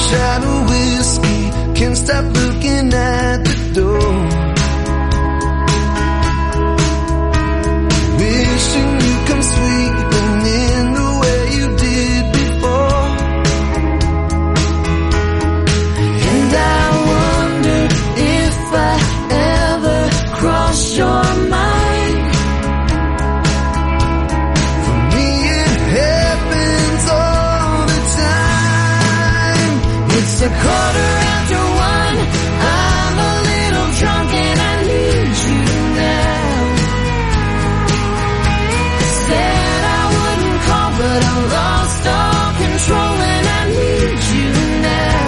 shot of whiskey, can't stop looking at the door. Wishing you come sweeping in the way you did before. And I wonder if I ever crossed your mind. For me it happens all the time. It's a quarter after one, I'm a little drunk and I need you now. Said I wouldn't call, but I lost all control and I need you now.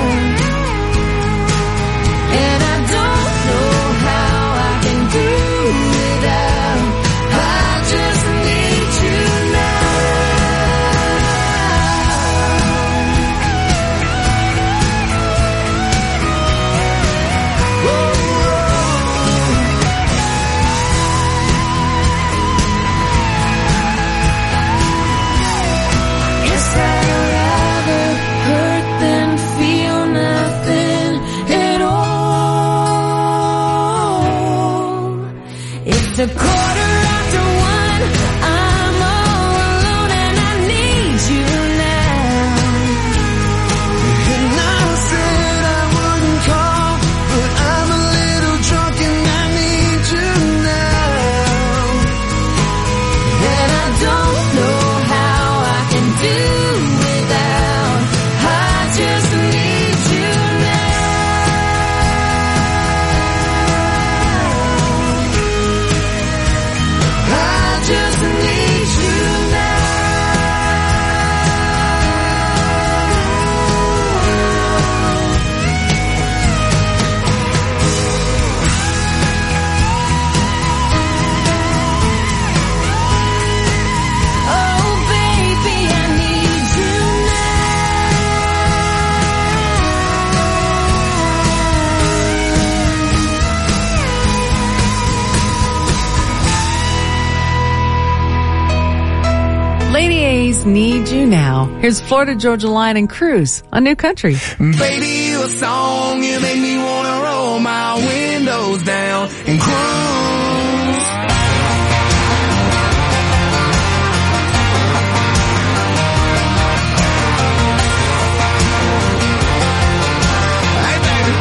And I don't know how I can do without. I just need you now. Guess I'd rather hurt than feel nothing at all. It's a quarter after one, I'm all alone and I need you now. And I said I wouldn't call, but I'm a little drunk and I need you now. And I don't know how I can do without. I just need you now. I just need you now. Oh baby, I need you Lady A's Need You Now. Here's Florida Georgia Line and Cruise on New Country. Baby, you a song, you make me wanna roll my windows down and cruise. Hey baby.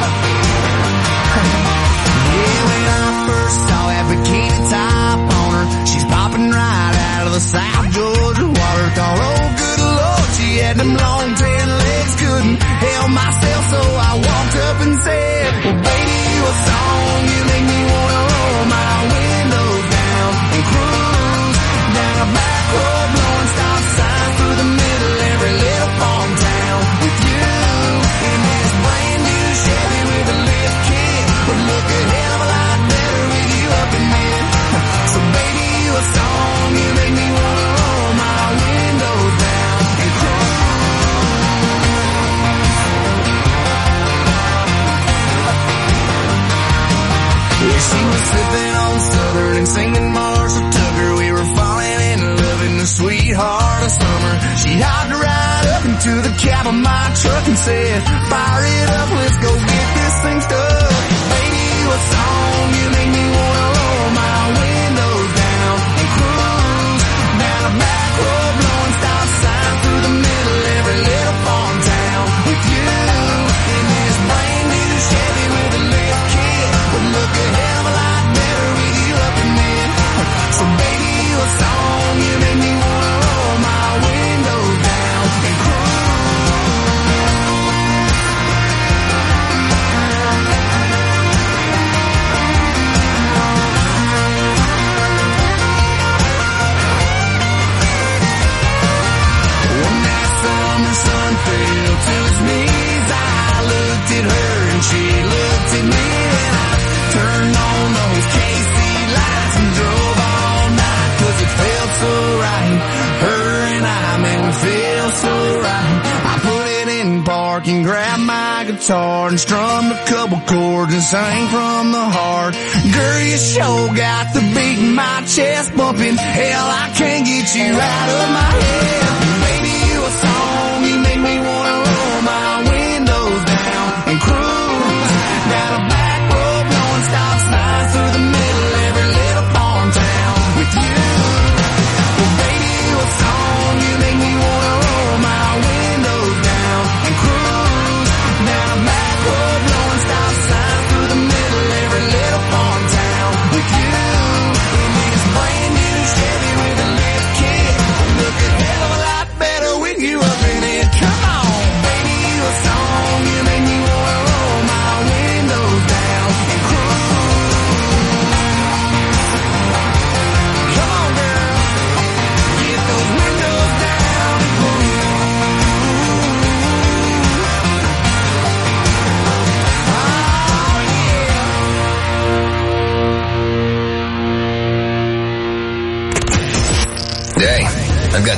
Yeah, when I first saw that bikini top on her, she's popping right out of the South Georgia water. Thought, oh good Lord, she had them long tan legs, couldn't help myself, so I walked up and said, well baby, you a song, you make me wanna roll my windows down and cruise down a back road, blowing stop signs through the middle every little farm town with you in this brand new Chevy with a lift kit. Would look a hell of a lot better with you up in it. So baby, you a song, you make me wanna roll my windows down and cruise. Yeah, she was sipping on Southern and singing Marshall Tucker. We were falling in love in the sweetheart of summer. She hopped right up into the cab of my truck and said, fire it up, let's go get this thing stuck. Baby, you a song, you make me wanna roll my windows down and cruise down a back road, blowing stop signs through the middle every little farm town with you in this brand new Chevy with a lift kit. Would look a hell of a lot better with you up in it. So baby, you a song, you make me wanna roll my windows down and one that summer sun fell to his knees. I looked at her and she looked at me, and I turned on those KC lights and drove all night, 'cause it felt so right. Her and I, man, we feel so right. I put it in park and grabbed my guitar and strummed a couple chords and sang from the heart. Girl, you sure got the beat in my chest bumping. Hell, I can't get you out of my head. Baby, you a song, you make me wanna roll my windows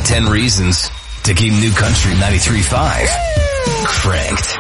10 reasons to keep New Country 93.5 cranked.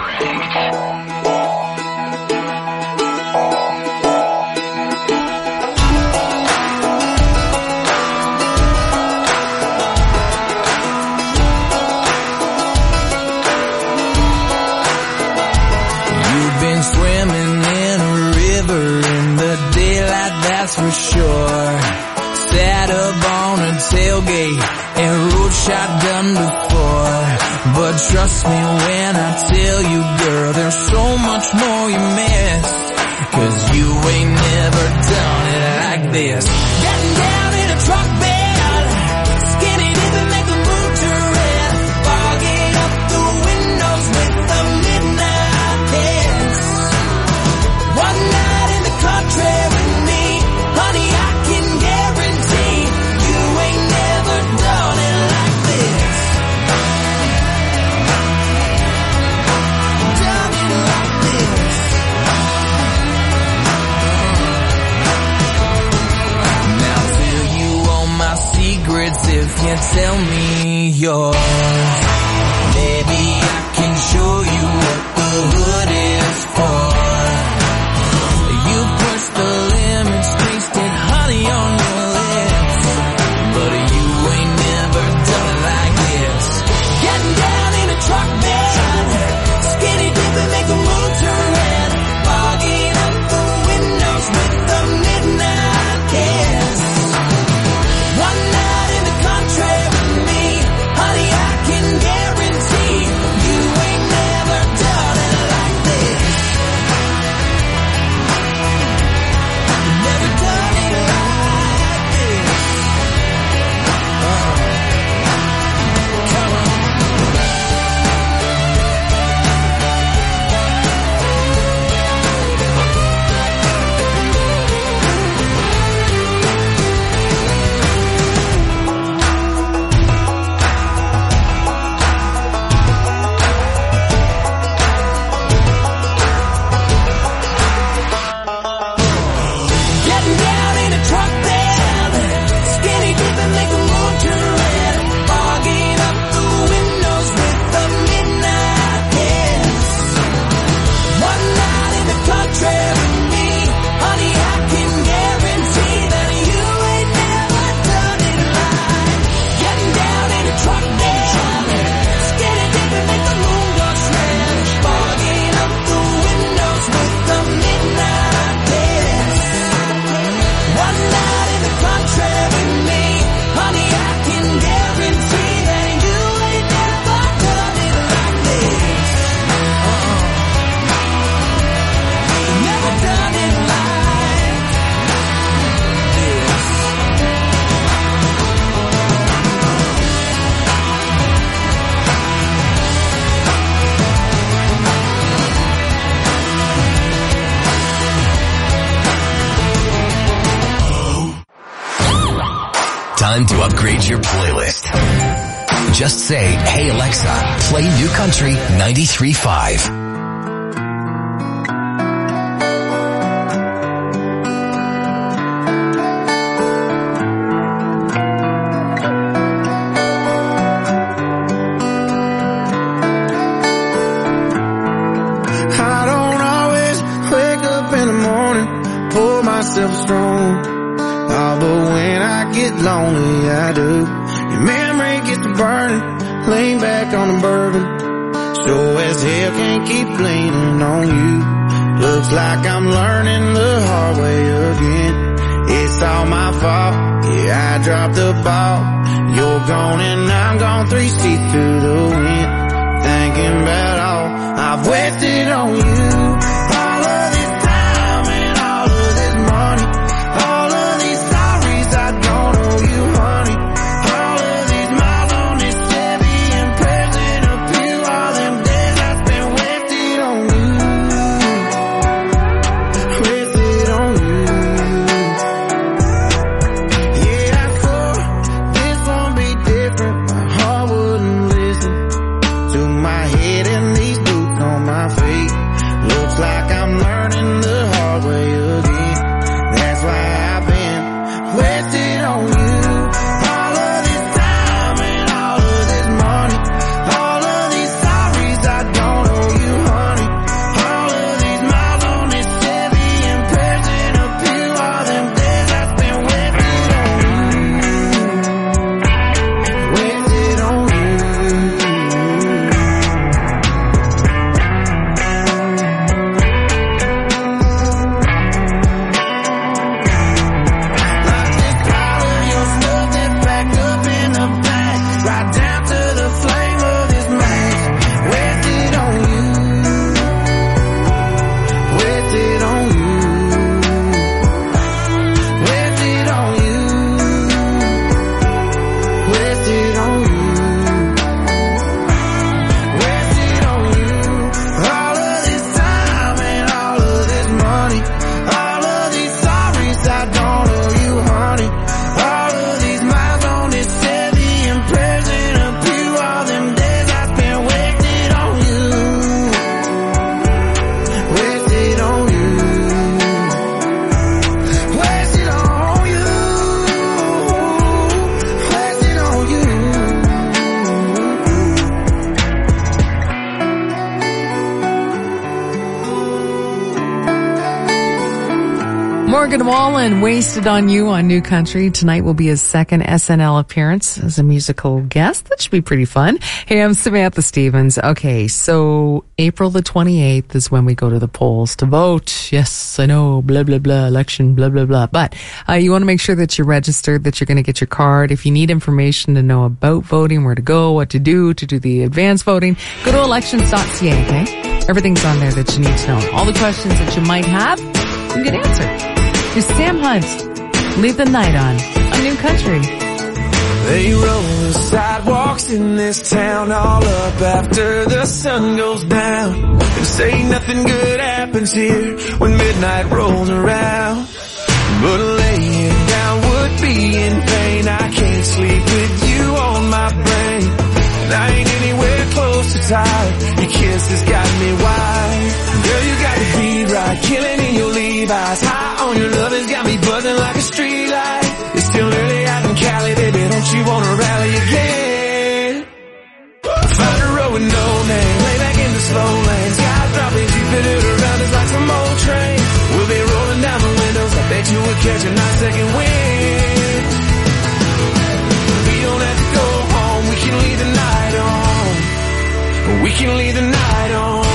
You've been swimming in a river in the daylight, that's for sure. Sat up on a tailgate and rode shotgun before. But trust me when I tell you, girl, there's so much more you missed. 'Cause you ain't never done it like this. Getting down in a truck bed, skinny dipping, make the moon turn red. Fogging up the windows with the midnight kiss. One night in the country with me, honey, I can guarantee you ain't never done it like this. Done it like this. Now tell you all my secrets if you tell me yours. Maybe I can show you what the hood is for. You push the limits, tasted honey on your lips, but you ain't never done it like this. Getting down in a truck bed, skinny dipping, make the moon turn red. Fogging up the windows with the midnight kiss. One night in the country with me, honey, I can guarantee you ain't never done it like this. Never done it like this. Come on. Getting down in a truck bed, skinny dipping, make the moon turn red. Fogging up the windows with the midnight kiss. One night in the country with me, honey, I can guarantee that you ain't never done it like. Getting down in a truck bed, skinny dipping, make the moon go red. Fogging up the windows with the midnight kiss. One night in the country with me, honey, I can guarantee that you ain't never done it like this. Never done it like this. Time to upgrade your playlist. Just say, "Hey Alexa, play New Country 93.5. I don't always wake up in the morning, pour myself strong. Oh, but when I get lonely, I do. Your memory gets to burning, lean back on the bourbon. Sure as hell can't keep leaning on you. Looks like I'm learning the hard way again. It's all my fault, yeah, I dropped the ball. You're gone and I'm gone 3 feet through the wind. Thinking about all I've wasted on you. All of this time and all of this money, all of these sorries I don't owe you, honey. All of these miles on this Chevy and present a few. All them days I spent wasted on you. Wasted on you. Yeah, I swore this won't be different. My heart wouldn't listen to my head and these boots on my feet. Morgan Wallen, Wasted on You on New Country. Tonight will be his second SNL appearance as a musical guest. That should be pretty fun. Hey, I'm Samantha Stevens. Okay, so April the 28th is when we go to the polls to vote. Yes, I know, blah, blah, blah, election, blah, blah, blah. But you want to make sure that you're registered, that you're going to get your card. If you need information to know about voting, where to go, what to do the advance voting, go to elections.ca, okay? Everything's on there that you need to know. All the questions that you might have, you get answered. Here's Sam Hunt. Leave the night on New Country. They roll the sidewalks in this town all up after the sun goes down, and say nothing good happens here when midnight rolls around. But laying down would be in vain. I can't sleep with you on my brain, and I ain't anywhere close to tired. Your kiss has got me wired. Girl, you got the beat right, killing in your Levi's. High on your love has got me buzzing like a street light. It's still early out in Cali, baby, don't you wanna rally again? Find a road with no name, lay back in the slow lane. Sky dropping, Jupiter around us like some old train. We'll be rolling down the windows, I bet you would catch a nice second wind. We don't have to go home, we can leave the night on. We can leave the night on.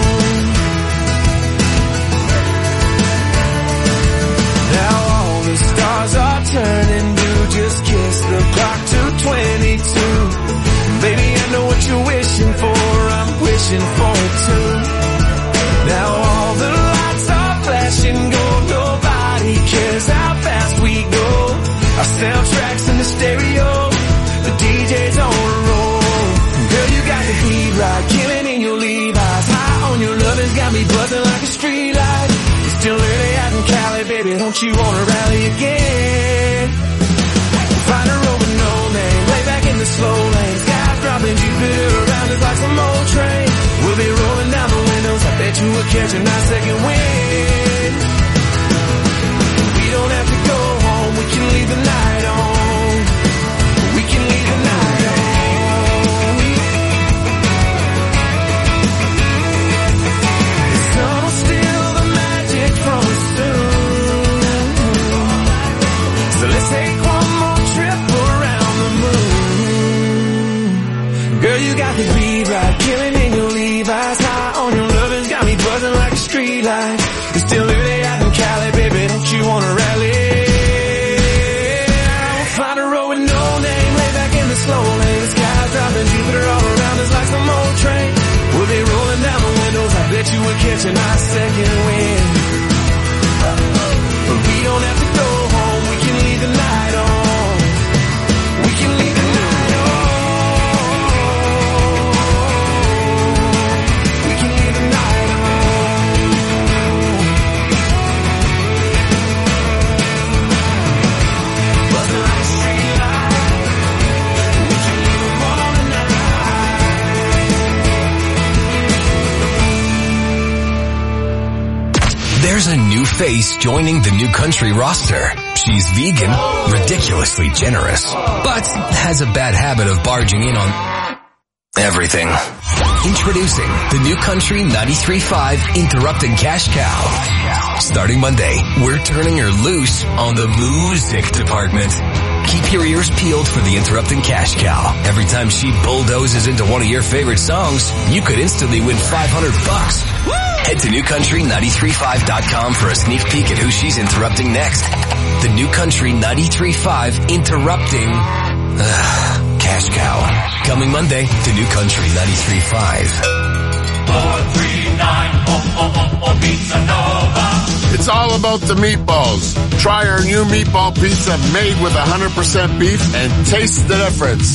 Now all the stars are turning blue. Just kiss the clock to 22. Baby, I know what you're wishing for, I'm wishing for it too. Now all the lights are flashing gold. Nobody cares how fast we go. Our soundtracks in the stereo, the DJ's on a roll. Girl, you got the heat right, killing in your Levi's. High on your love has got me buzzing like a street light. It's still early out in Cali, baby, don't you wanna rally again? Find a road with no name, lay back in the slow lane. Sky dropping, Jupiter around us like some old train. We'll be rolling down the windows, I bet you will catch a nice second wind. We don't have to go home, we can leave the night on. We can leave the night on. The sun will steal the magic from us soon. So let's take one more trip around the moon. Girl, you got the beat right, killing in your Levi's. High on your love has got me buzzing like a street light. It's still early out in Cali, baby, don't you wanna rally? We'll find a road with no name, lay back in the slow lane. The sky's dropping, Jupiter all around us like some old train. We'll be rolling down the windows, I bet you will catch a nice second wind. But we don't have to go home, we can leave the night on. We can leave the night on. We can leave the night on. Buzzing like a street light. We can leave the morning night. There's a new face joining the New Country roster. She's vegan, ridiculously generous, but has a bad habit of barging in on everything. Introducing the New Country 93.5 Interrupting Cash Cow. Starting Monday, we're turning her loose on the music department. Keep your ears peeled for the Interrupting Cash Cow. Every time she bulldozes into one of your favorite songs, you could instantly win $500. Head to newcountry935.com for a sneak peek at who she's interrupting next. The New Country 93.5 Interrupting Cash Cow. Coming Monday to New Country 93.5. 439 Pizza Nova. It's all about the meatballs. Try our new meatball pizza made with 100% beef and taste the difference.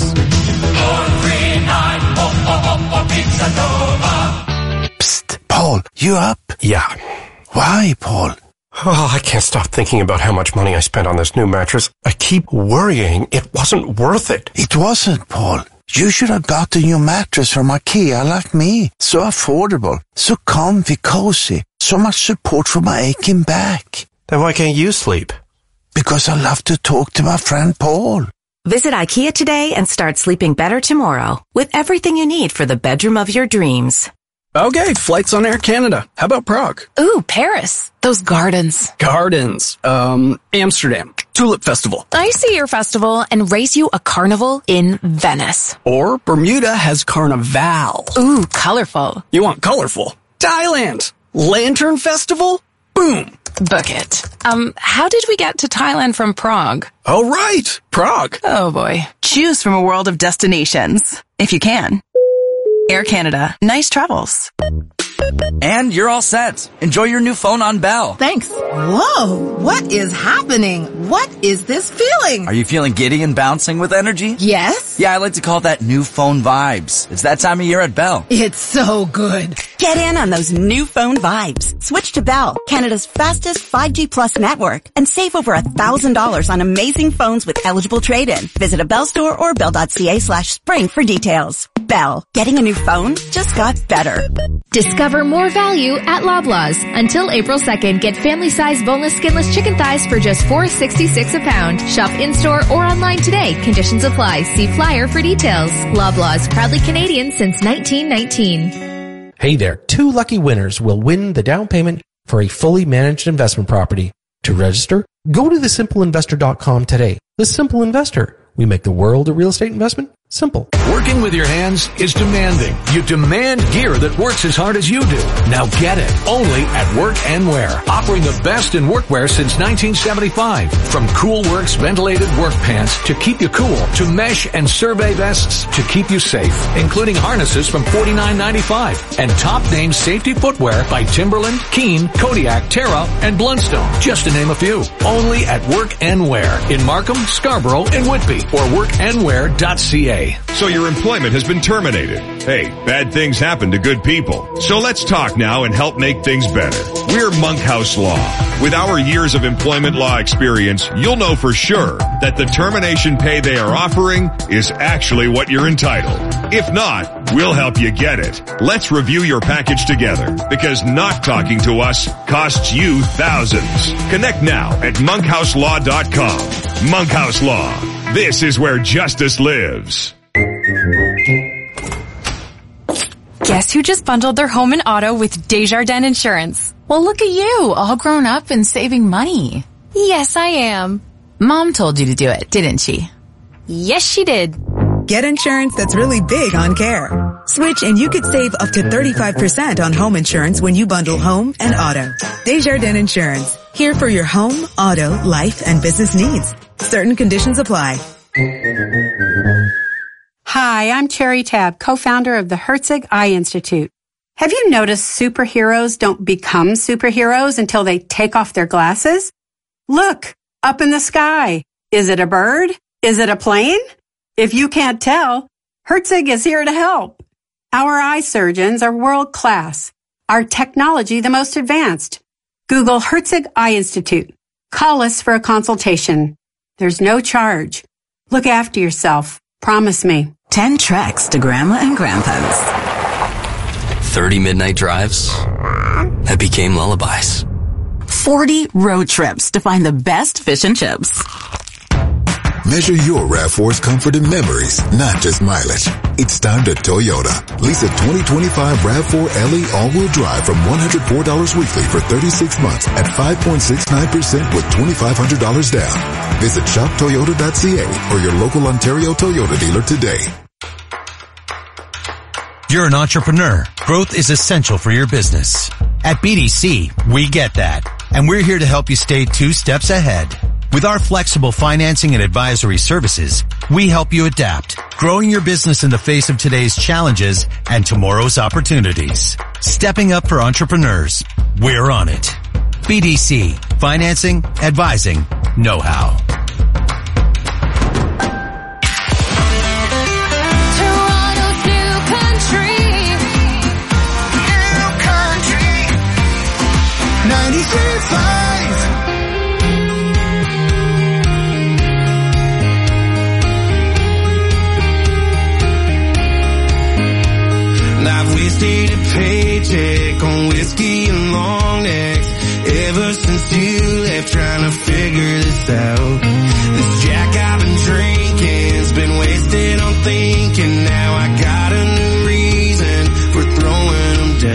439 Pizza Nova. Psst, Paul, you up? Yeah. Why, Paul? Oh, I can't stop thinking about how much money I spent on this new mattress. I keep worrying it wasn't worth it. It wasn't, Paul. You should have got a new mattress from IKEA like me. So affordable, so comfy, cozy, so much support for my aching back. Then why can't you sleep? Because I love to talk to my friend Paul. Visit IKEA today and start sleeping better tomorrow with everything you need for the bedroom of your dreams. Okay, flights on Air Canada. How about Prague? Ooh, Paris. Those gardens. Gardens. Amsterdam. Tulip Festival. I see your festival and race you a carnival in Venice. Or Bermuda has Carnival. Ooh, colorful. You want colorful? Thailand. Lantern Festival? Boom. Book it. How did we get to Thailand from Prague? Oh, right. Prague. Oh, boy. Choose from a world of destinations, if you can. Air Canada. Nice travels. And you're all set. Enjoy your new phone on Bell. Thanks. Whoa, what is happening? What is this feeling? Are you feeling giddy and bouncing with energy? Yes. Yeah, I like to call that new phone vibes. It's that time of year at Bell. It's so good. Get in on those new phone vibes. Switch to Bell, Canada's fastest 5G Plus network, and save over $1,000 on amazing phones with eligible trade-in. Visit a Bell store or bell.ca/spring for details. Bell. Getting a new phone just got better. Discover more value at Loblaws. Until April 2nd, get family-sized boneless skinless chicken thighs for just $4.66 a pound. Shop in-store or online today. Conditions apply. See flyer for details. Loblaws, proudly Canadian since 1919. Hey there, 2 lucky winners will win the down payment for a fully managed investment property. To register, go to thesimpleinvestor.com today. The Simple Investor. We make the world of real estate investment simple. Working with your hands is demanding. You demand gear that works as hard as you do. Now get it. Only at Work and Wear. Offering the best in workwear since 1975. From Coolworks ventilated work pants to keep you cool, to mesh and survey vests to keep you safe, including harnesses from $49.95 and top name safety footwear by Timberland, Keen, Kodiak, Terra, and Blundstone, just to name a few. Only at Work and Wear in Markham, Scarborough, and Whitby, or workandwear.ca. So your employment has been terminated. Hey, bad things happen to good people. So let's talk now and help make things better. We're Monkhouse Law. With our years of employment law experience, you'll know for sure that the termination pay they are offering is actually what you're entitled. If not, we'll help you get it. Let's review your package together, because not talking to us costs you thousands. Connect now at monkhouselaw.com. Monkhouse Law. This is where justice lives. Guess who just bundled their home and auto with Desjardins Insurance? Well, look at you, all grown up and saving money. Yes, I am. Mom told you to do it, didn't she? Yes, she did. Get insurance that's really big on care. Switch and you could save up to 35% on home insurance when you bundle home and auto. Desjardins Insurance. Here for your home, auto, life, and business needs. Certain conditions apply. Hi, I'm Cherry Tabb, co-founder of the Herzig Eye Institute. Have you noticed superheroes don't become superheroes until they take off their glasses? Look, up in the sky. Is it a bird? Is it a plane? If you can't tell, Herzig is here to help. Our eye surgeons are world class. Our technology the most advanced. Google Herzig Eye Institute. Call us for a consultation. There's no charge. Look after yourself. Promise me. 10 treks to Grandma and Grandpa's. 30 midnight drives that became lullabies. 40 road trips to find the best fish and chips. Measure your RAV4's comfort and memories, not just mileage. It's time to Toyota. Lease a 2025 RAV4 LE all-wheel drive from $104 weekly for 36 months at 5.69% with $2,500 down. Visit shoptoyota.ca or your local Ontario Toyota dealer today. You're an entrepreneur. Growth is essential for your business. At BDC, we get that. And we're here to help you stay 2 steps ahead. With our flexible financing and advisory services, we help you adapt, growing your business in the face of today's challenges and tomorrow's opportunities. Stepping up for entrepreneurs. We're on it. BDC. Financing, advising, know-how. Toronto's new country. New country. 96.5. I've wasted a paycheck on whiskey and long necks ever since you left, trying to figure this out. This Jack I've been drinking's been wasted on thinking. Now I got a new reason for throwing them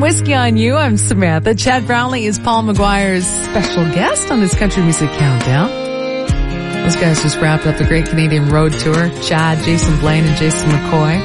Whiskey on You. I'm Samantha. Chad Brownlee is Paul McGuire's special guest on this Country Music Countdown. Those guys just wrapped up the Great Canadian Road Tour. Chad, Jason Blaine, and Jason McCoy.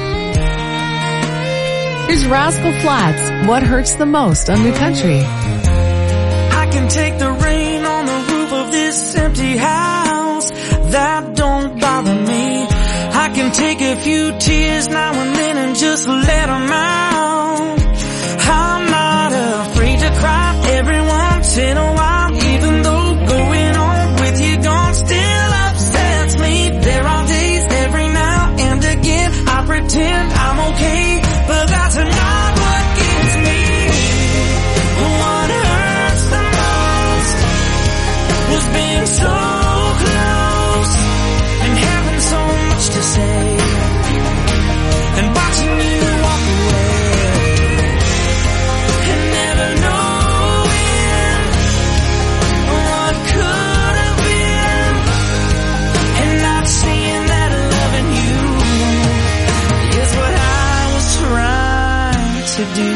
Here's Rascal Flatts. What hurts the most on New Country? I can take the rain on the roof of this empty house. That don't bother me. I can take a few tears now and then and just let them out. I'm not afraid to cry every once in a while, even though going on with you gone still upsets me. There are days every now and again I pretend I'm okay, but that's not what gets me. What hurts the most was being so close and having so much to say and watching you walk away and never knowing what could have been and not seeing that loving you is what I was trying to do.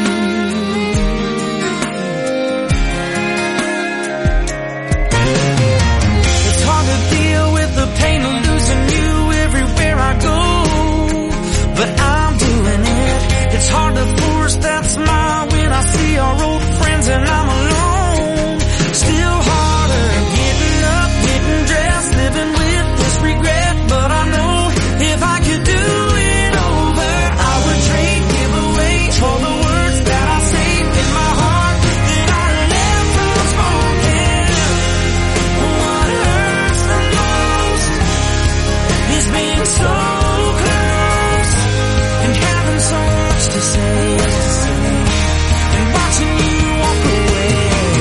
It's hard to deal with the pain of losing you everywhere I go, but I'm doing it. It's hard to force that smile when I see our old friends and I'm alone. Still harder getting up, getting dressed, living with this regret, but I know if I could do it over, I would trade giveaways for the words that I saved in my heart that I left unspoken. What hurts the most is being so close and having so much to say and watching you walk away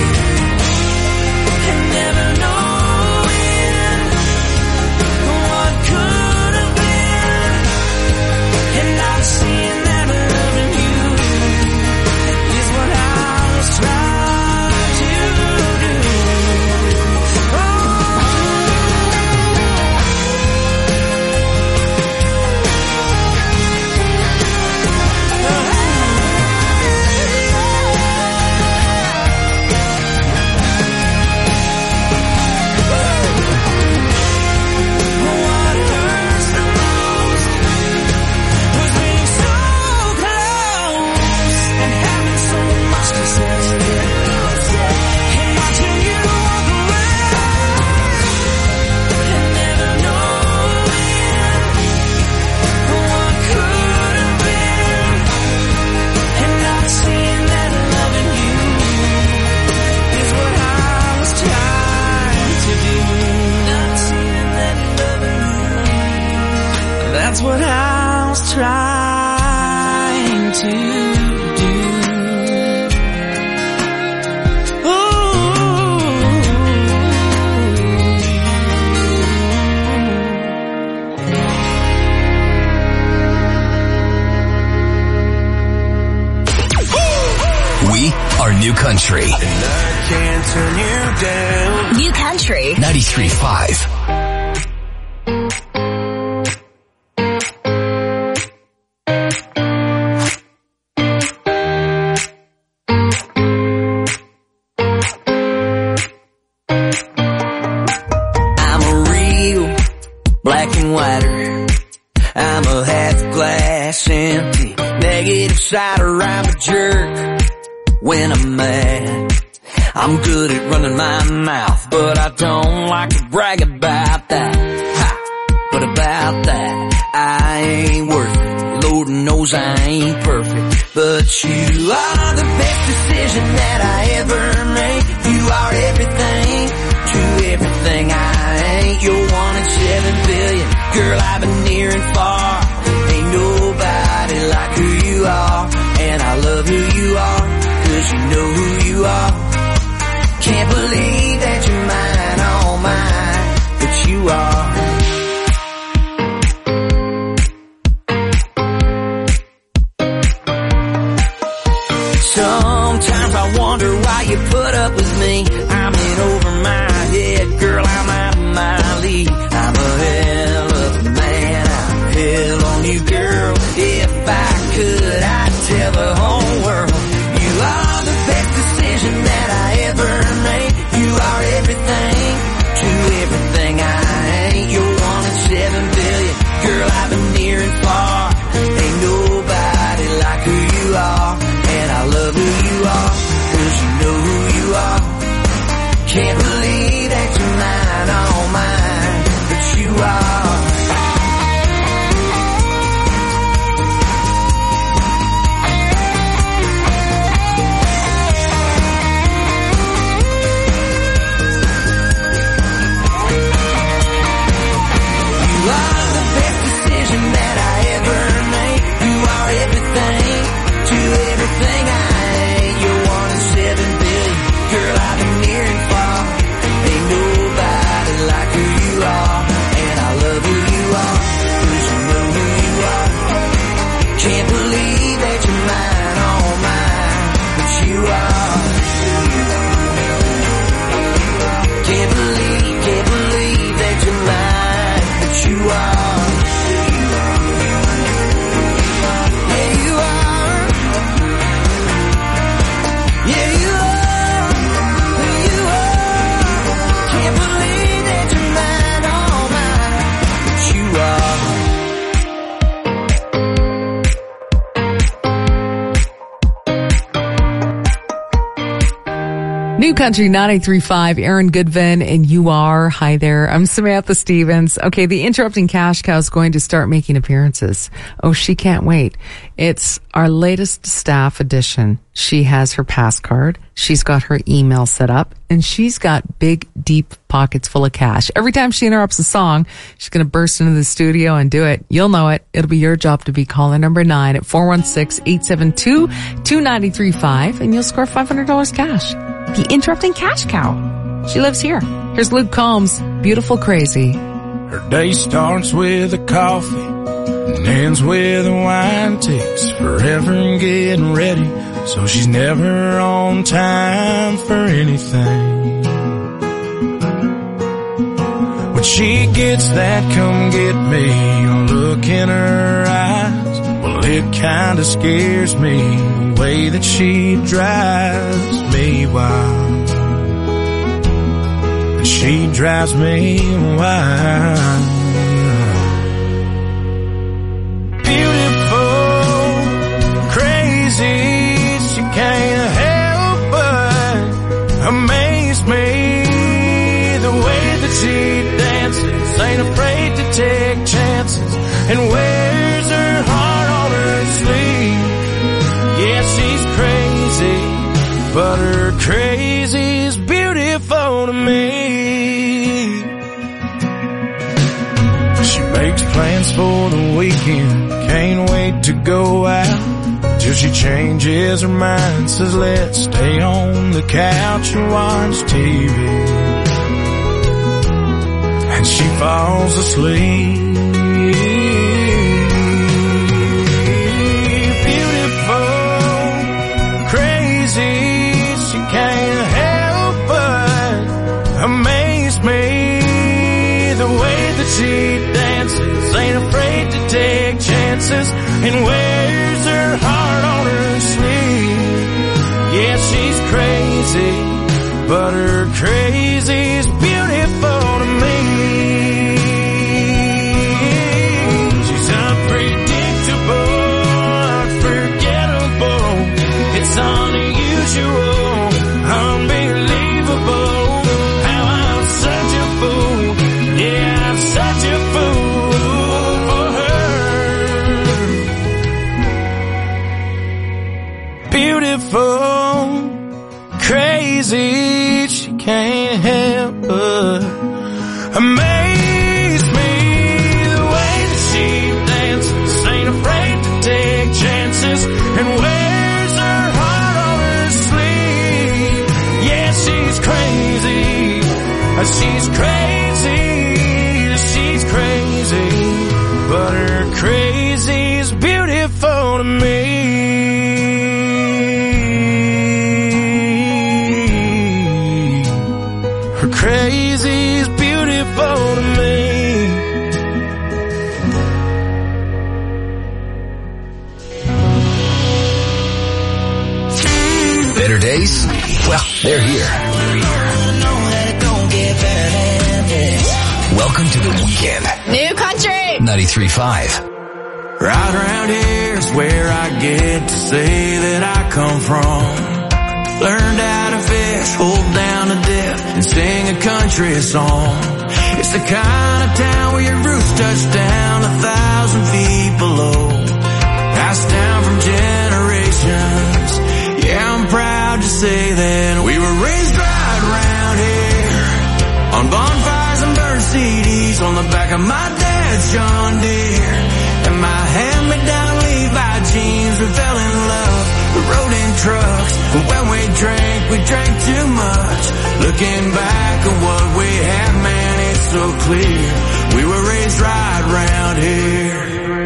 and never knowing what could have been and not seeing that loving you is what I was trying to do. What hurts the most was being so close and having so much to say and watching you walk away and never knowing what could have been and not seeing that loving you is what I was trying to do. Not seeing that loving you, that's what I was trying to do. We are New Country. And I can't turn you down. New Country 93.5. I'm a real black and whiter. I'm a half glass empty, negative sider. I'm a jerk when I'm mad. I'm good at running my mouth, but I don't like to brag about that. Ha! But about that, I ain't worth it. Lord knows I ain't perfect, but you are the best decision that I ever made. You are everything to everything I ain't. You're 1 in 7 billion. Girl, I've been near and far. Ain't nobody like who you are. And I love who you are, 'cause you know who you are. Can't believe that you're mine, all mine, but you are. Sometimes I wonder why you put up with me. I'm in over my head, girl, I'm out of my league. I'm a hell of a man, I'm hell on you, girl. If I could, I'd tell the whole world you are New Country 93.5, Aaron Goodvin, and you are. Hi there. I'm Samantha Stevens. Okay, the Interrupting Cash Cow is going to start making appearances. Oh, she can't wait. It's our latest staff edition. She has her pass card. She's got her email set up, and she's got big, deep pockets full of cash. Every time she interrupts a song, she's going to burst into the studio and do it. You'll know it. It'll be your job to be caller number 9 at 416-872-2935, and you'll score $500 cash. The Interrupting Cash Cow. She lives here. Here's Luke Combs, Beautiful Crazy. Her day starts with a coffee and ends with a wine. Takes forever in getting ready, so she's never on time for anything. When she gets that come get me look in her eyes, well, it kinda scares me the way that she drives me wild. And she drives me wild. Beautiful, crazy, she can't help but amaze me. The way that she dances, ain't afraid to take chances, and wears her heart on her sleeve. Yeah, she's crazy, but her crazy's beautiful to me. She makes plans for the weekend, can't wait to go out, till she changes her mind, says let's stay on the couch and watch TV. And she falls asleep. Amaze me, the way that she dances, ain't afraid to take chances, and wears her heart on her sleeve. Yeah, she's crazy, but her crazy's beautiful to me. She's unpredictable, unforgettable, it's unusual, unbelievable. Crazy, she can't help but amaze me. The way that she dances, ain't afraid to take chances, and wears her heart on her sleeve. Yeah, she's crazy, she's crazy, she's crazy, but her crazy's beautiful to me. Crazy's beautiful to me. Better days? Well, they're here. Welcome to the weekend. New Country 93.5. Right around here is where I get to say that I come from. Learned how to fish, hold down a dip, and sing a country song. It's the kind of town where your roots touch down 1,000 feet below. Passed down from generations. Yeah, I'm proud to say that we were raised right around here. On bonfires and burnt CDs, on the back of my dad's John Deere. And my hand-me-down Levi jeans, we fell in love. We rode in trucks, but when we drank too much. Looking back at what we had, man, it's so clear. We were raised right around here.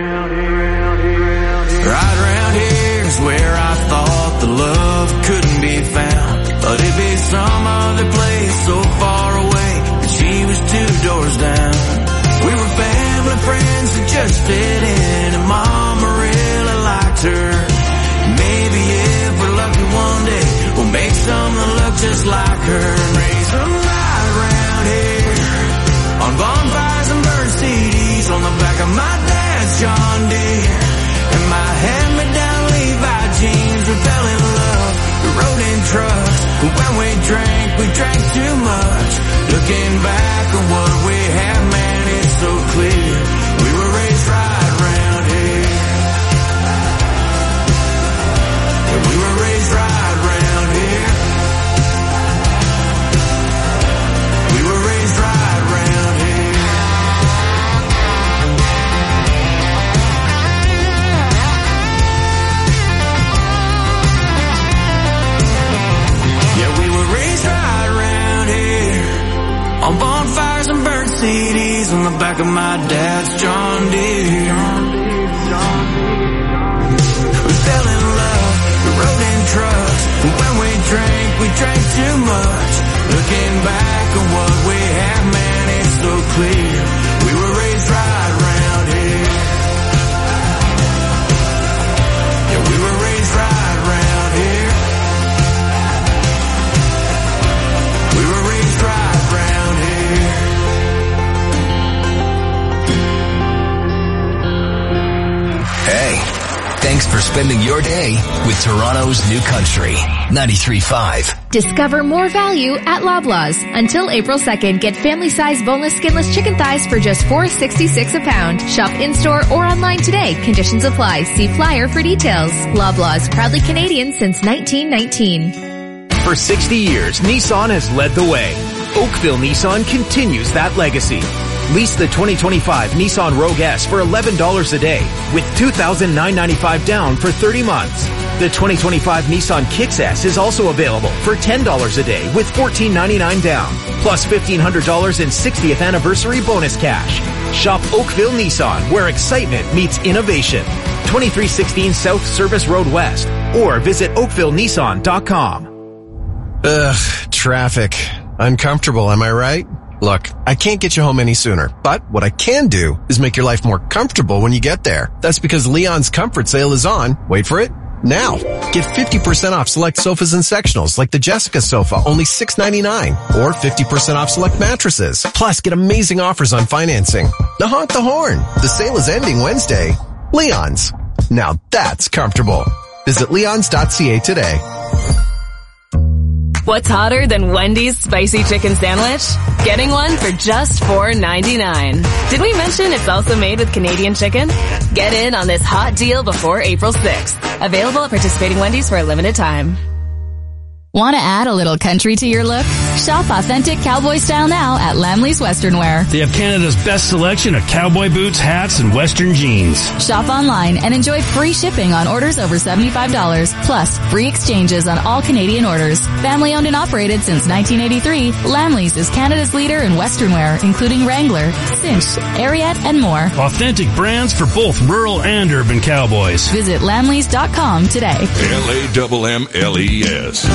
Right around here is where I thought the love couldn't be found. But it'd be some other place so far away that she was 2 doors down. We were family friends that just fit in, and Mama really liked her. Maybe if we're lucky one day, we'll make some that look just like her and raise them right around here. On bonfires and burnt CDs, on the back of my dad's John Deere. And my hand-me-down Levi jeans, we fell in love. We rode in trucks, but when we drank too much. Looking back on what we have, man, it's so clear. We were raised right around here. Yeah, we were raised right around here. We were raised right around here. Yeah, we were raised right around here. On bonfires and burnt CDs on the back of my dad's John Deere. We fell in love, we rode in trucks, and when we drank too much. Looking back on what we have, man, it's so clear. We were raised right around here. Yeah, we were raised right around here. We were raised right around here. Hey, thanks for spending your day with Toronto's New Country 93.5. Discover more value at Loblaws. Until April 2nd, get family-size boneless, skinless chicken thighs for just $4.66 a pound. Shop in-store or online today. Conditions apply. See flyer for details. Loblaws, proudly Canadian since 1919. For 60 years, Nissan has led the way. Oakville Nissan continues that legacy. Lease the 2025 Nissan Rogue S for $11 a day with $2,995 down for 30 months. The 2025 Nissan Kicks S is also available for $10 a day with $1,499 down, plus $1,500 in 60th anniversary bonus cash. Shop Oakville Nissan, where excitement meets innovation. 2316 South Service Road West, or visit oakvillenissan.com. Ugh, traffic. Uncomfortable, am I right? Look, I can't get you home any sooner, but what I can do is make your life more comfortable when you get there. That's because Leon's Comfort Sale is on, wait for it, now. Get 50% off select sofas and sectionals like the Jessica sofa, only $6.99, or 50% off select mattresses. Plus, get amazing offers on financing. Now honk the horn. The sale is ending Wednesday. Leon's. Now that's comfortable. Visit leons.ca today. What's hotter than Wendy's spicy chicken sandwich? Getting one for just $4.99. Did we mention it's also made with Canadian chicken? Get in on this hot deal before April 6th. Available at participating Wendy's for a limited time. Want to add a little country to your look? Shop authentic cowboy style now at Lamley's Western Wear. They have Canada's best selection of cowboy boots, hats, and Western jeans. Shop online and enjoy free shipping on orders over $75, plus free exchanges on all Canadian orders. Family owned and operated since 1983, Lamley's is Canada's leader in Western wear, including Wrangler, Cinch, Ariat, and more. Authentic brands for both rural and urban cowboys. Visit lamleys.com today. LAMMLES.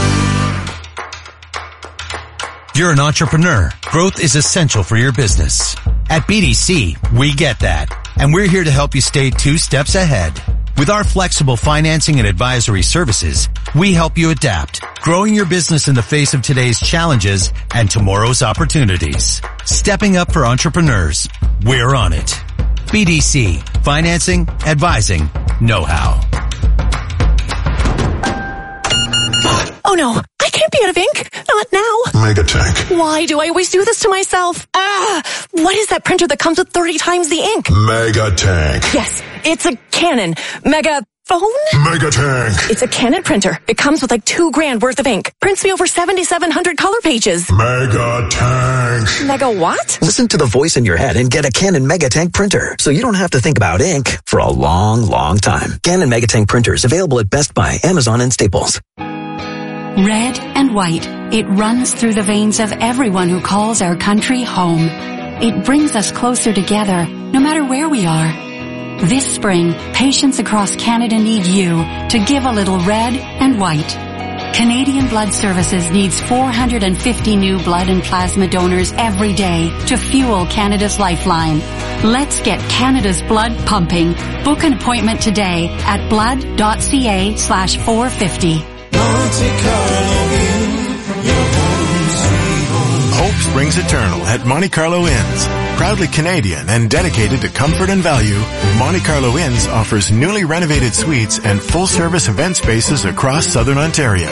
You're an entrepreneur. Growth is essential for your business. At BDC, we get that. And we're here to help you stay 2 steps ahead. With our flexible financing and advisory services, we help you adapt, growing your business in the face of today's challenges and tomorrow's opportunities. Stepping up for entrepreneurs. We're on it. BDC. Financing, advising, know-how. Oh no, I can't be out of ink. Not now. Megatank. Why do I always do this to myself? What is that printer that comes with 30 times the ink? Megatank. Yes, it's a Canon Megaphone? Megatank. It's a Canon printer. It comes with like $2,000 worth of ink. Prints me over 7,700 color pages. Megatank. Mega what? Listen to the voice in your head and get a Canon Megatank printer, so you don't have to think about ink for a long, long time. Canon Megatank printers available at Best Buy, Amazon, and Staples. Red and white, it runs through the veins of everyone who calls our country home. It brings us closer together, no matter where we are. This spring, patients across Canada need you to give a little red and white. Canadian Blood Services needs 450 new blood and plasma donors every day to fuel Canada's lifeline. Let's get Canada's blood pumping. Book an appointment today at blood.ca/450. Hope springs eternal at Monte Carlo Inns. Proudly Canadian and dedicated to comfort and value, Monte Carlo Inns offers newly renovated suites and full-service event spaces across Southern Ontario.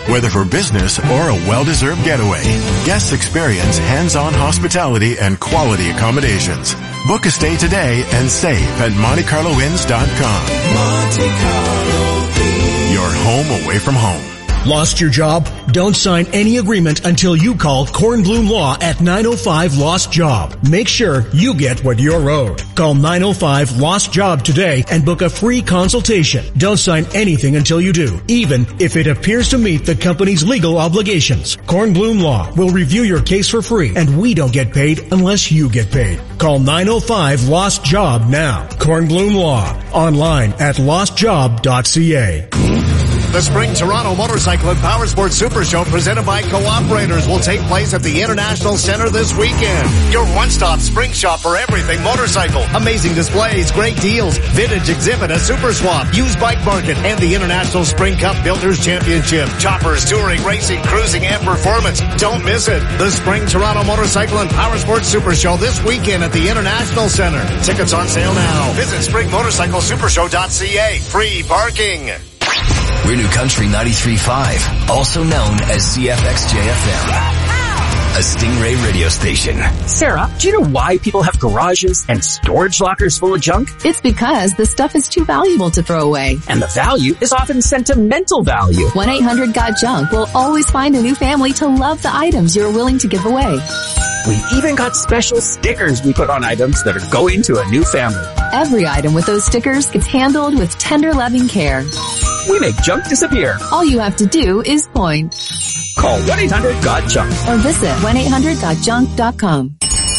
whether for business or a well-deserved getaway. Guests experience hands-on hospitality and quality accommodations. Book a stay today and save at MonteCarloInns.com. Monte Carlo Inns. Your home away from home. Lost your job? Don't sign any agreement until you call Kornblum Law at 905 Lost Job. Make sure you get what you're owed. Call 905 Lost Job today and book a free consultation. Don't sign anything until you do, even if it appears to meet the company's legal obligations. Kornblum Law will review your case for free, and we don't get paid unless you get paid. Call 905 Lost Job now. Kornblum Law. Online at lostjob.ca. The Spring Toronto Motorcycle and Powersports Super Show presented by Cooperators will take place at the International Center this weekend. Your one-stop spring shop for everything motorcycle. Amazing displays, great deals, vintage exhibit, a super swap, used bike market, and the International Spring Cup Builders Championship. Choppers, touring, racing, cruising, and performance. Don't miss it. The Spring Toronto Motorcycle and Powersports Super Show this weekend at the International Center. Tickets on sale now. Visit springmotorcyclesupershow.ca. Free parking. We're New Country 93.5, also known as CFXJ-FM, a Stingray radio station. Sarah, do you know why people have garages and storage lockers full of junk? It's because the stuff is too valuable to throw away. And the value is often sentimental value. 1-800-GOT-JUNK will always find a new family to love the items you're willing to give away. We've even got special stickers we put on items that are going to a new family. Every item with those stickers gets handled with tender, loving care. We make junk disappear. All you have to do is point. Call 1-800-GOT-JUNK or visit 1-800-GOT-JUNK.com.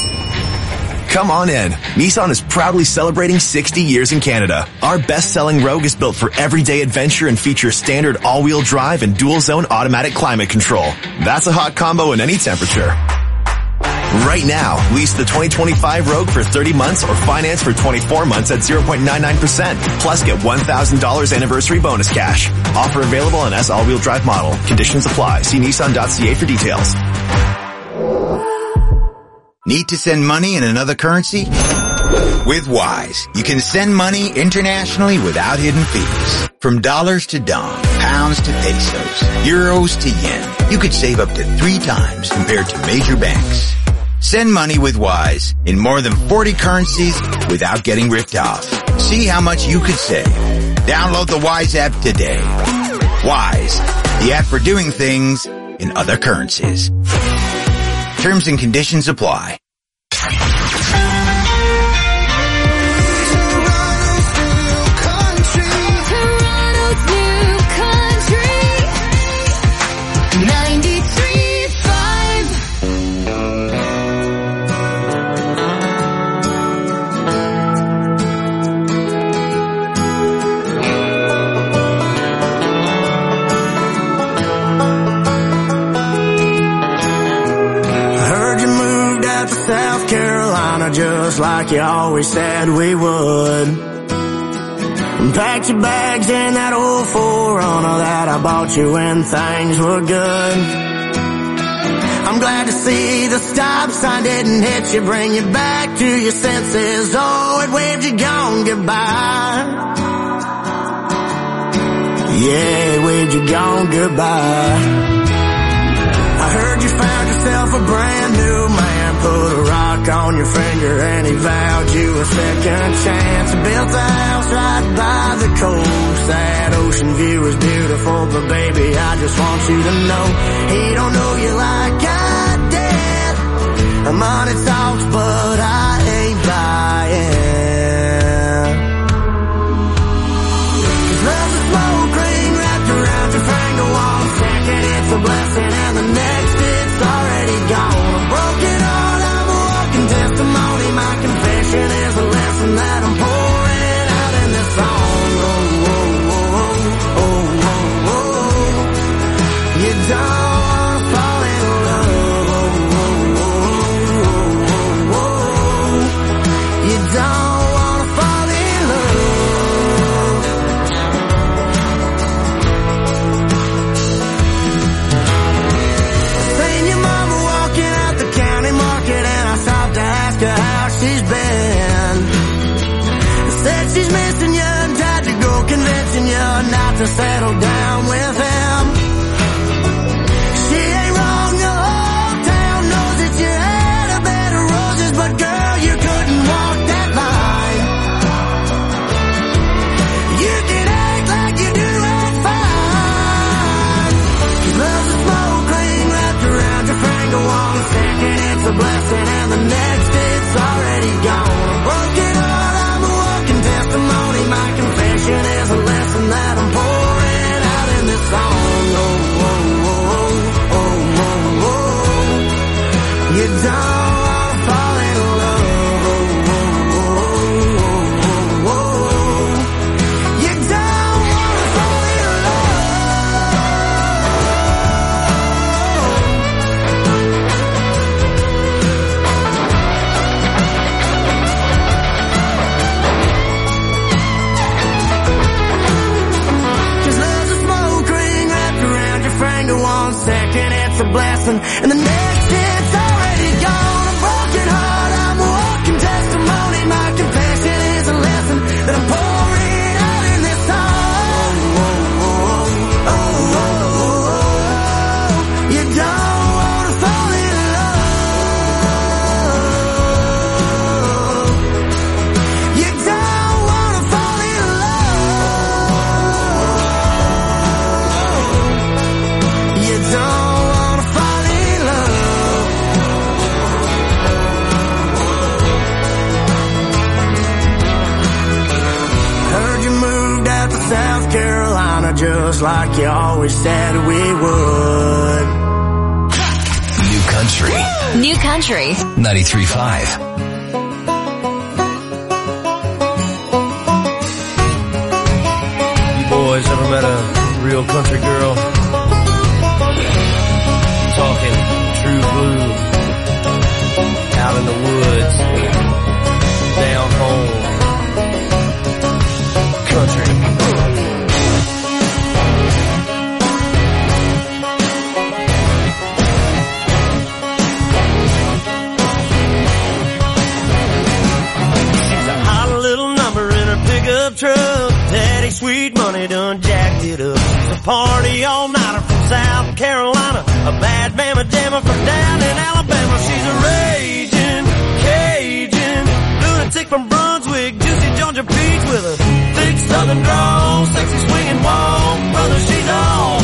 Come on in. Nissan is proudly celebrating 60 years in Canada. Our best-selling Rogue is built for everyday adventure and features standard all-wheel drive and dual-zone automatic climate control. That's a hot combo in any temperature. Right now, lease the 2025 Rogue for 30 months or finance for 24 months at 0.99%. Plus get $1,000 anniversary bonus cash. Offer available on S all-wheel drive model. Conditions apply. See Nissan.ca for details. Need to send money in another currency? With Wise, you can send money internationally without hidden fees. From dollars to dong, pounds to pesos, euros to yen, you could save up to 3 times compared to major banks. Send money with Wise in more than 40 currencies without getting ripped off. See how much you could save. Download the Wise app today. Wise, the app for doing things in other currencies. Terms and conditions apply. South Carolina, just like you always said we would. And packed your bags in that old 4Runner that I bought you when things were good. I'm glad to see the stop sign didn't hit you, bring you back to your senses. Oh, it waved you gone goodbye. Yeah, it waved you gone goodbye. I heard you found yourself a brand new man. Put a rock on your finger and he vowed you a second chance. Built a house right by the coast. That ocean view is beautiful, but baby, I just want you to know he don't know you like I did. Money talks, but I ain't buying. 'Cause love's a smoke ring wrapped around your finger. One second it's a blessing and the next it's already gone. I broke it all. Testimony, my confession is a lesson that I'm pouring out in this song. Oh, oh, oh, oh, oh, oh. You don't wanna fall in love. Oh, oh, oh, oh, oh, oh. You don't wanna fall in love. Seen your mama walking out the county market and I stopped to ask her how she's been. Said she's missing you and tried to go convincing you not to settle down with him. nothing, and the next it's already gone. A broken heart, I'm a walking testimony. My confession is a lesson that I'm pouring out in this song. Oh, oh, oh, oh. You don't wanna fall in love. You don't wanna fall in love. You don't wanna fall in love. Heard you moved out to South Carolina just like you always said we would. New Country. New Country. 93.5. You boys ever met a real country girl? Talking true blue. Out in the woods. Down home. Country. She's a hot little number in her pickup truck. Daddy Sweet Money done jacked it up. She's a party all-nighter from South Carolina. A bad mama jammer from down in Alabama. She's a raging Cajun lunatic from Brunswick. Juicy Georgia Peach with a thick southern drawl. Sexy swinging walk. Brother, she's all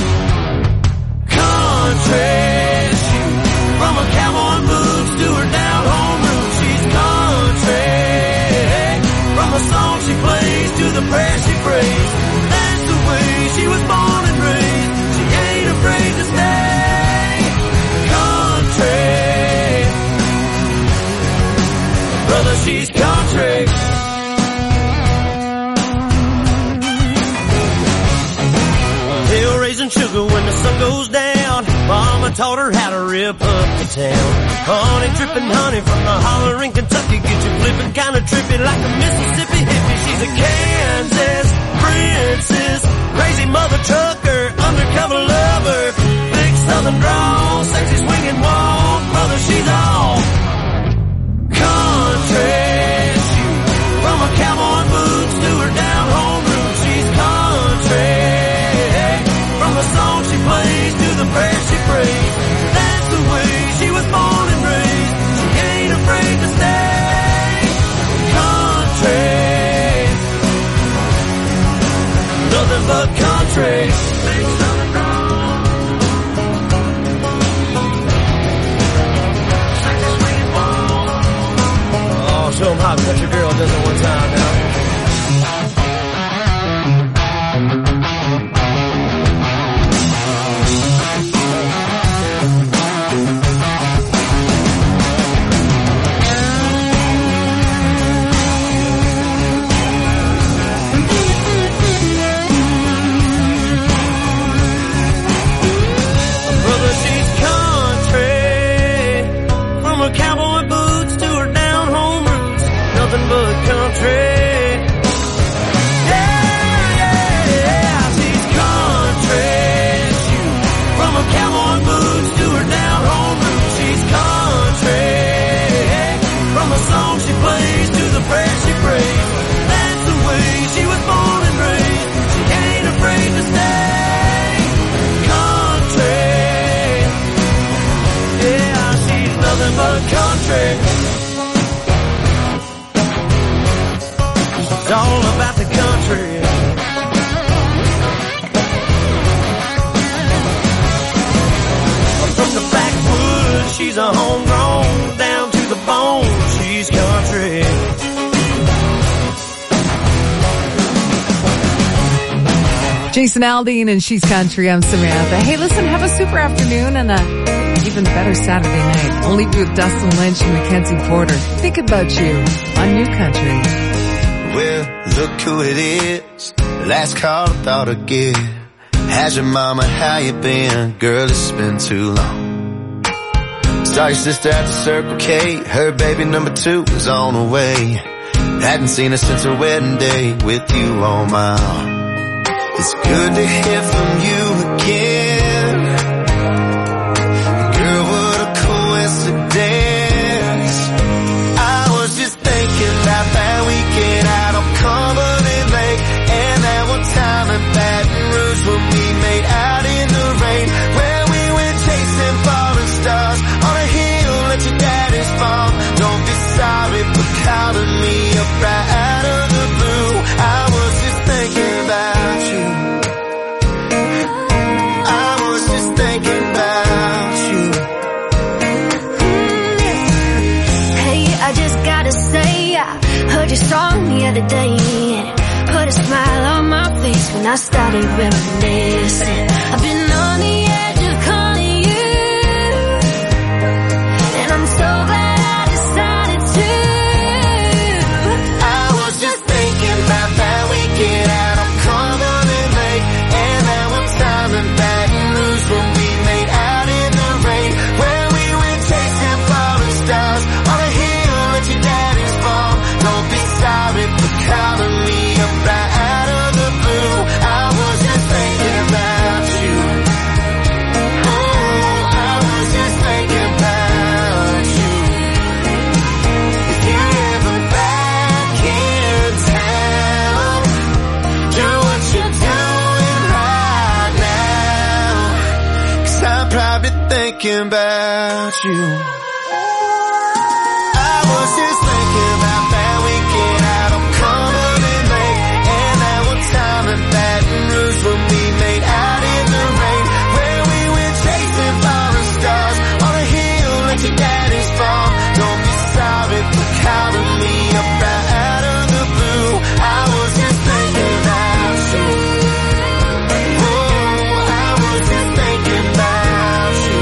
country. From her cowboy boots to her down home roots. She's country. From the song she plays to the prayer she prays. That's the way she was born and raised. She ain't afraid to stay country. Brother, she's country. Hill raising sugar when the sun goes down. Mama taught her how to rip up the town. Honey dripping honey from the holler in Kentucky. Get you flipping kinda trippy like a Mississippi hippie. She's a Kansas princess. Crazy mother trucker, undercover lover. Big southern drawl, sexy swinging walk. Brother, she's all country. From her cowboy boots to her down home roots. She's country. From the song she plays to the prayer she prays. That's the way she was born and raised. She ain't afraid to stay country. Nothing but country. Big southern drawl. Sexy swinging ball. Oh, show 'em how country girl does it one time now. Brother, she's country. From her cowboy boots to her down home roots. Nothing but country. Yeah, yeah, yeah. She's country. From her cowboy boots to her down home roots. She's country. From the song she plays to the prayer she prays. That's the way she was born and raised. She ain't afraid to stay country. Yeah, she's nothing but country. It's all about the country. From the backwoods, she's a homegrown. Down to the bone, she's country. Jason Aldean and She's Country. I'm Samantha. Hey, listen, have a super afternoon and a even better Saturday night. I'll leave you with Dustin Lynch and Mackenzie Porter. Think about you on New Country. Well, look who it is. Last call I thought I'd get. How's your mama? How you been? Girl, it's been too long. Saw your sister at the Circle K. Her baby number 2 was on the way. Hadn't seen her since her wedding day with you on my arm. It's good to hear from you again. Girl, I started reminiscing. I've been on the edge of calling you, and I'm so glad I decided to. I was just thinking about that weekend out on Cumberland Lake, and that one time in Baton Rouge when we made out in the rain, where we went chasing falling stars on a hill at your daddy's farm. Don't be sorry for calling me up right out of the blue. I was just thinking about you. Oh, I was just thinking about you. If you're ever back in town, do what you're doing right now, 'cause I'm probably thinking about you. I was just thinking about that weekend out on Cumberland Lake, and that one time in Baton Rouge when we made out in the rain, where we went chasing falling stars on a hill at your daddy's farm. Don't be sorry for calling me up right out of the blue. I was just thinking about you. Oh, I was just thinking about you.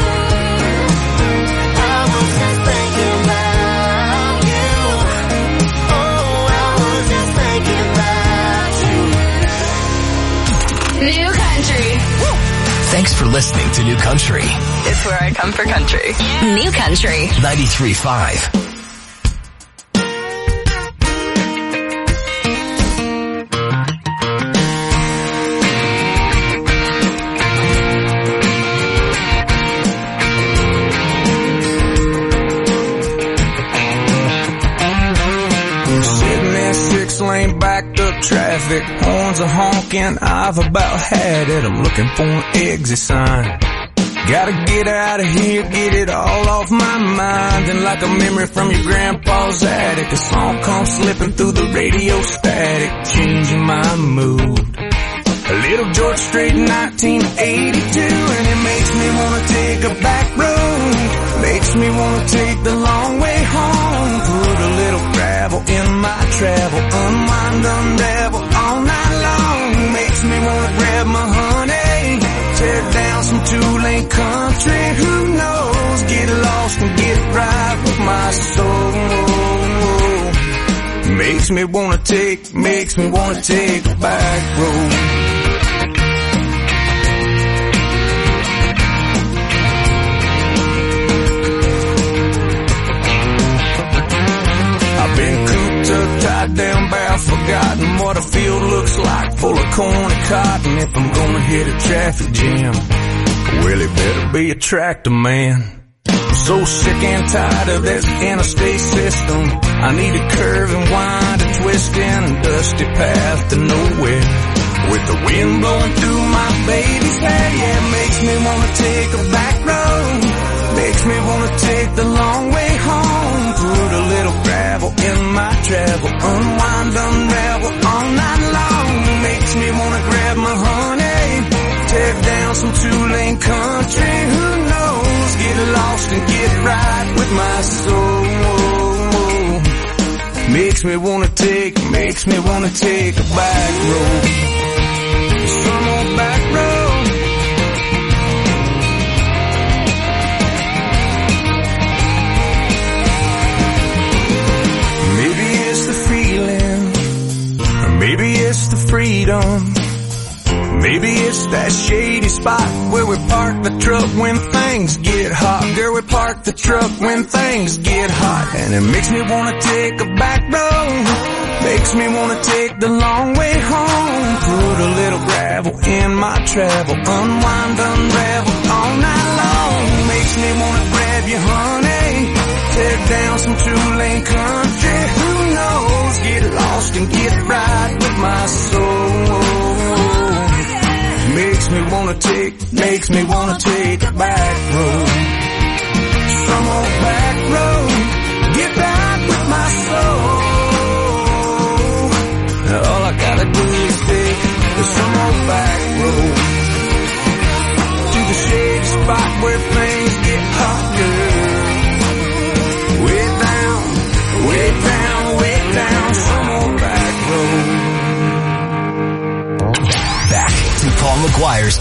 I was just thinking about you. Oh, I was just thinking about you. New Country. Thanks for listening to New Country. It's where I come for country. New Country. 93.5. Sitting in 6-lane backed up traffic, horns are honking, I've about had it. I'm looking for an exit sign. Gotta get out of here, get it all off my mind. And like a memory from your grandpa's attic, a song comes slipping through the radio static, changing my mood. A little George Strait, 1982, and it makes me wanna take a back road. Makes me wanna take the long way home. Put a little gravel in my travel, unwind, unravel all night long. Makes me wanna grab my honey, tear down some two-lane country. Who knows? Get lost and get right with my soul. Makes me wanna take a back road. I've been cooped up, tied down, barrel, forgotten what a field looks like, full of corn and cotton. If I'm gonna hit a traffic jam, well, it better be a tractor man. I'm so sick and tired of this interstate system. I need a curve and wind, a twist in a dusty path to nowhere, with the wind blowing through my baby's hair. Yeah, it makes me wanna take a back road. Makes me wanna take the long way home. Put a little gravel in my travel, unwind, unravel all night long. Makes me wanna grab my honey, tear down some two-lane country. Who knows? Get lost and get right with my soul. Makes me wanna take a back road. Some old back road. Maybe it's the feeling, or maybe it's the freedom. Maybe it's that shady spot where we park the truck when things get hot. Girl, we park the truck when things get hot. And it makes me wanna take a back road. Makes me wanna take the long way home. Put a little gravel in my travel, unwind, unravel all night long. Makes me wanna grab you, honey, tear down some two-lane country. Who knows? Get lost and get right with my soul. Makes me wanna take a back road. Some old back road, get back with my soul. All I gotta do is take some old back road to the shady spot where things get hot, girl. Way down, way down, way down, some old back road.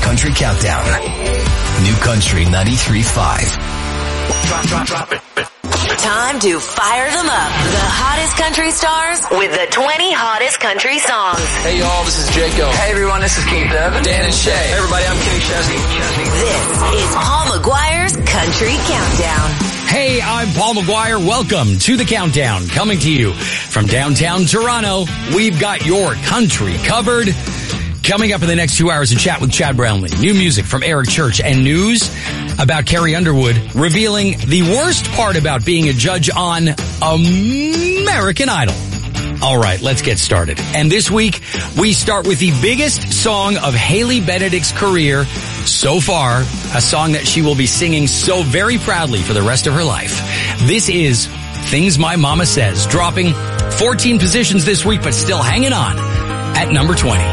Country Countdown. New Country 93.5. Drop it. Time to fire them up. The hottest country stars with the 20 hottest country songs. Hey y'all, this is Jaco. Hey everyone, this is Keith Urban. Dan and Shay. Hey everybody, I'm Kenny Chesney. This is Paul McGuire's Country Countdown. Hey, I'm Paul McGuire. Welcome to the Countdown. Coming to you from downtown Toronto. We've got your country covered. Coming up in the next 2 hours, a chat with Chad Brownlee. New music from Eric Church and news about Carrie Underwood revealing the worst part about being a judge on American Idol. All right, let's get started. And this week, we start with the biggest song of Haley Benedict's career so far, a song that she will be singing so very proudly for the rest of her life. This is Things My Mama Says, dropping 14 positions this week, but still hanging on at number 20.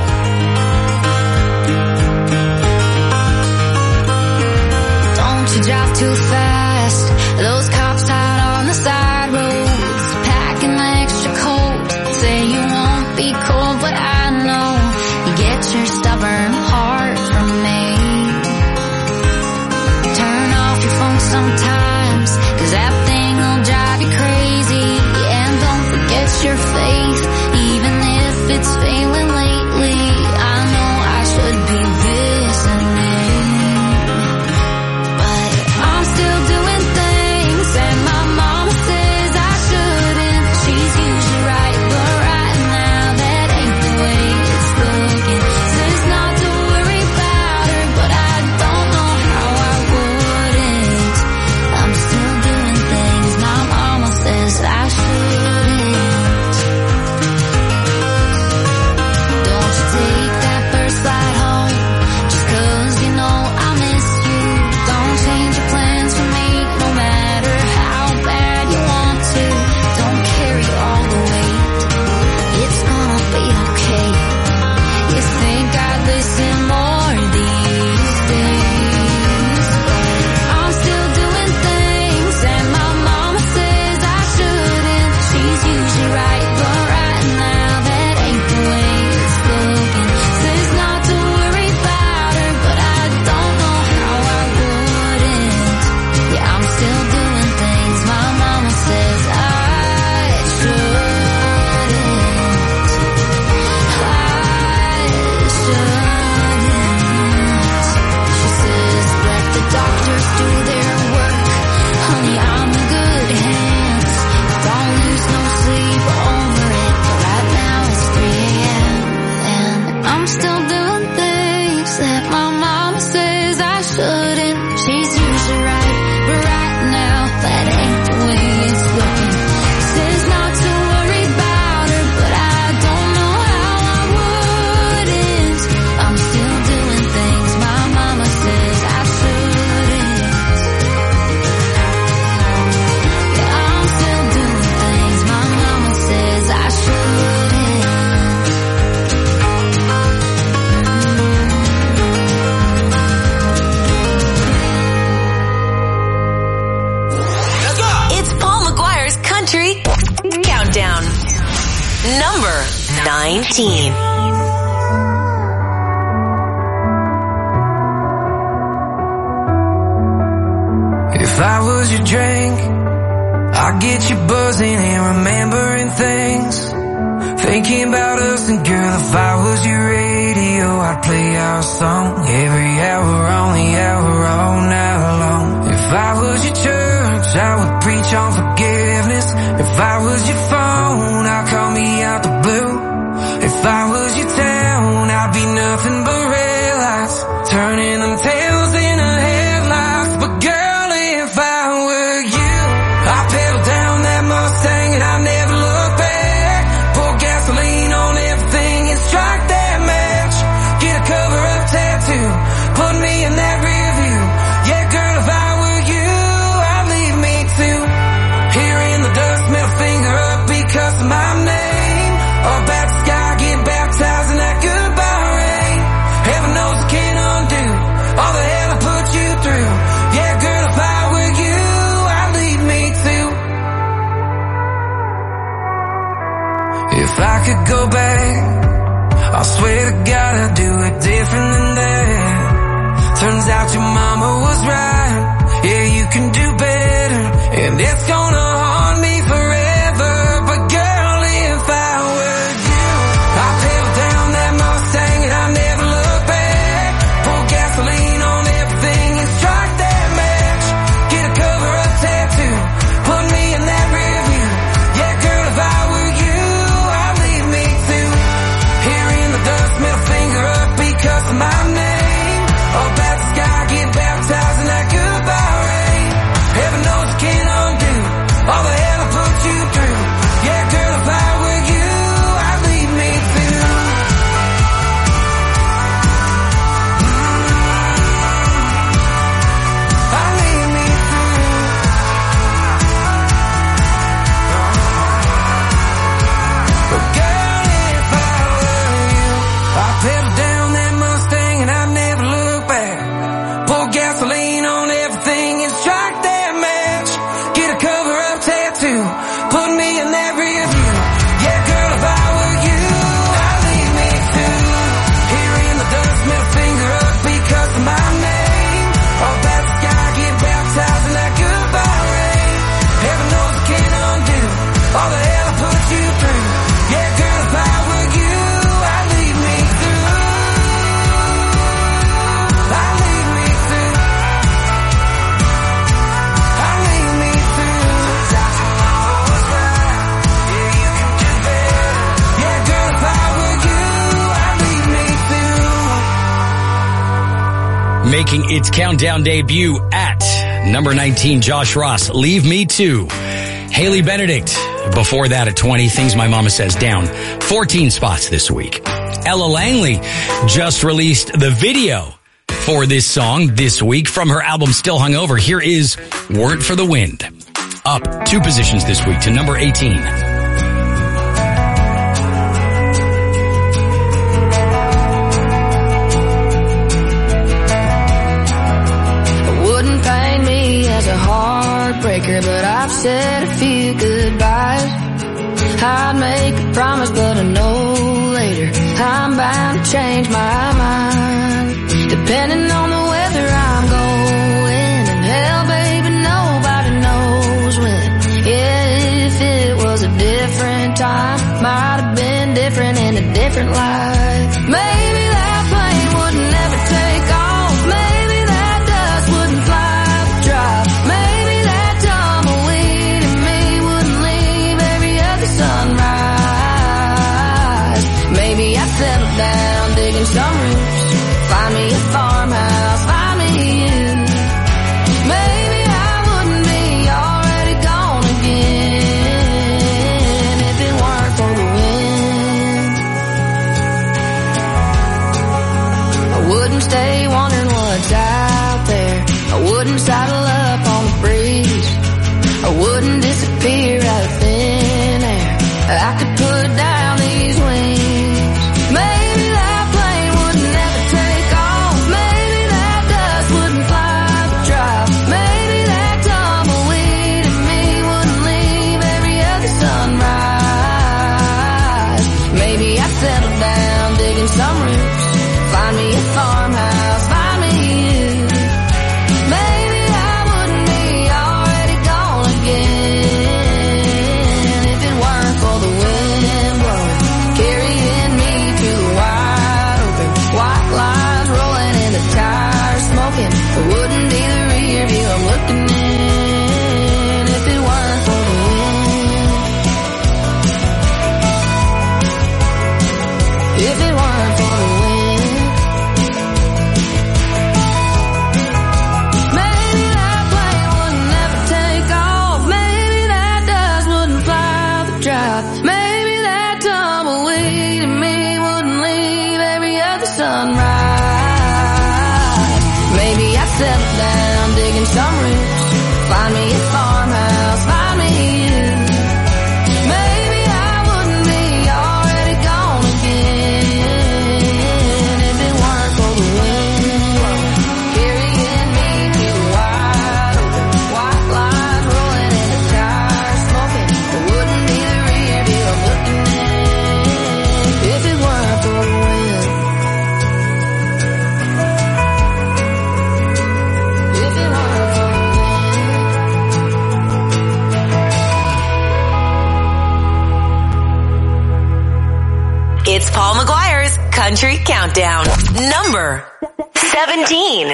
You drive too fast. Those cops out on the side roads, packing the extra coat. Say you won't be cold, but I know you get your stubborn heart from me. Turn off your phone sometimes, 'cause that thing will drive you crazy. And don't forget your faith, even if it's failing lately. I know I should be listening. I'm still doing things and my mama says I shouldn't. She's usually right, but right now that ain't the way it's looking. Says not to worry about her, but I don't know how I wouldn't. I'm still doing things my mama says I shouldn't. Don't you take that first flight home, just 'cause you know I miss you. Don't change your plans for me, no matter how bad you want to. Don't carry all the weight, it's gonna be okay. You think I'd listen more these days, but I'm still doing things and my mama says I shouldn't. She's usually right, but right now that ain't the way it's looking. Says not to worry about her, but I don't know how I wouldn't. Yeah, I'm still doing things my mama says I shouldn't. She says let the doctors do their work. Honey, I'm in good hands. Don't lose no sleep over it. But right now it's 3 a.m. and I'm still doing things that my mama says I shouldn't. She's usually right, but right now that ain't the way it's looking. Says not to worry about her, but I don't know how I wouldn't. I'm still doing things my mama says I shouldn't. Yeah, I'm still doing things my mama says I shouldn't. It's Paul McGuire's Country Countdown. Number 19. If I was your drink, I'd get you buzzing and remembering things. Thinking about us, and girl, if I was your radio, I'd play our song every hour on the hour all night long. If I was your church, I would preach on forgiveness. If I was your phone, I'd call me out the blue. If I was your town, I'd be nothing but red lights, turning them tails into headlights. But girl, if I were you, I'd pedal down that Mustang and I'd never look back. Pour gasoline on everything and strike that match. Get a cover-up tattoo, put me in that rear view. Yeah, girl, if I were you, I'd leave me too. Here in the dust, middle finger up because of my out your mama was right. Yeah, you can do better, and it's gonna haunt me forever. But girl, if I were you, I'd pedal down that Mustang and I'd never look back. Pour gasoline on everything and strike that match. Get a cover-up tattoo, put me in that rear view. Yeah, girl, if I were you, I'd leave me too. Here in the dust, middle finger up because of my name. Up at the sky, get baptized in that goodbye rain. Heaven knows you can't undo all the hell I put you through. Yeah, girl, if I were you, I'd leave me too. I'd leave me through. But girl, if I were you, I'd pedal down that Mustang and I'd never look back. Pour gasoline on everything and strike that match. Get a cover-up tattoo, put me in that rear view. Yeah, girl, if I were you, I'd leave me too. Here in the dust, middle finger up because of my name. Up at the sky, get baptized in that goodbye rain. Heaven knows I can't undo all the hell I put you through. Yeah, girl, if I were you, I'd leave me through. I'd leave me through. I'd leave me through. Yeah, girl, if I were you, I'd leave me through. Making its countdown debut at number 19, Josh Ross, Leave Me Too. Haley Benedict, before that at 20, Things My Mama Says, down 14 spots this week. Ella Langley just released the video for this song this week from her album Still Hungover. Here is Weren't for the Wind. Up 2 positions this week to number 18. Wouldn't paint me as a heartbreaker, but I've said a few goodbyes. I'd make a promise, but I know later I'm bound to change my mind. Depending on the weather I'm going, and hell, baby, nobody knows when. Yeah, if it was a different time, might have been different in a different life. Maybe that plane wouldn't ever take off. Maybe that dust wouldn't fly up the drive. Maybe that tumbleweed in me wouldn't leave every other sunrise. Maybe I'd settle down digging some roots, find me a farmhouse, find me you. Maybe I wouldn't be already gone again if it weren't for the wind. It's Paul McGuire's Country Countdown. Number 17.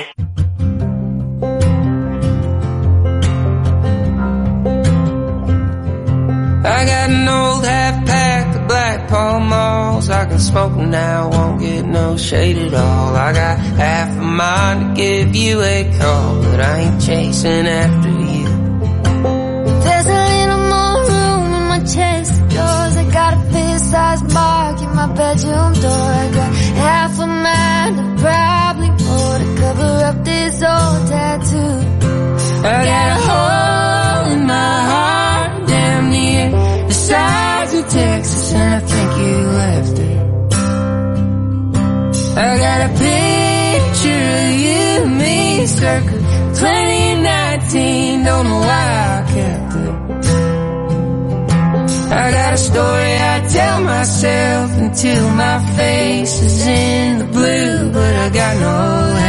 I got an old half pack of Black Pall Malls. I can smoke them now, won't get no shade at all. I got half a mind to give you a call, but I ain't chasing after you. There's a little more room in my chest of drawers. I got a fist-sized mark in my bedroom door. I got half a mind and probably more to cover up this old tattoo. I got a hole in my heart down near the sides of Texas, and I think you left it. I got a picture of you and me circa 2019, don't know why I kept it. I got a story I tell myself until my face is in the blue, but I got no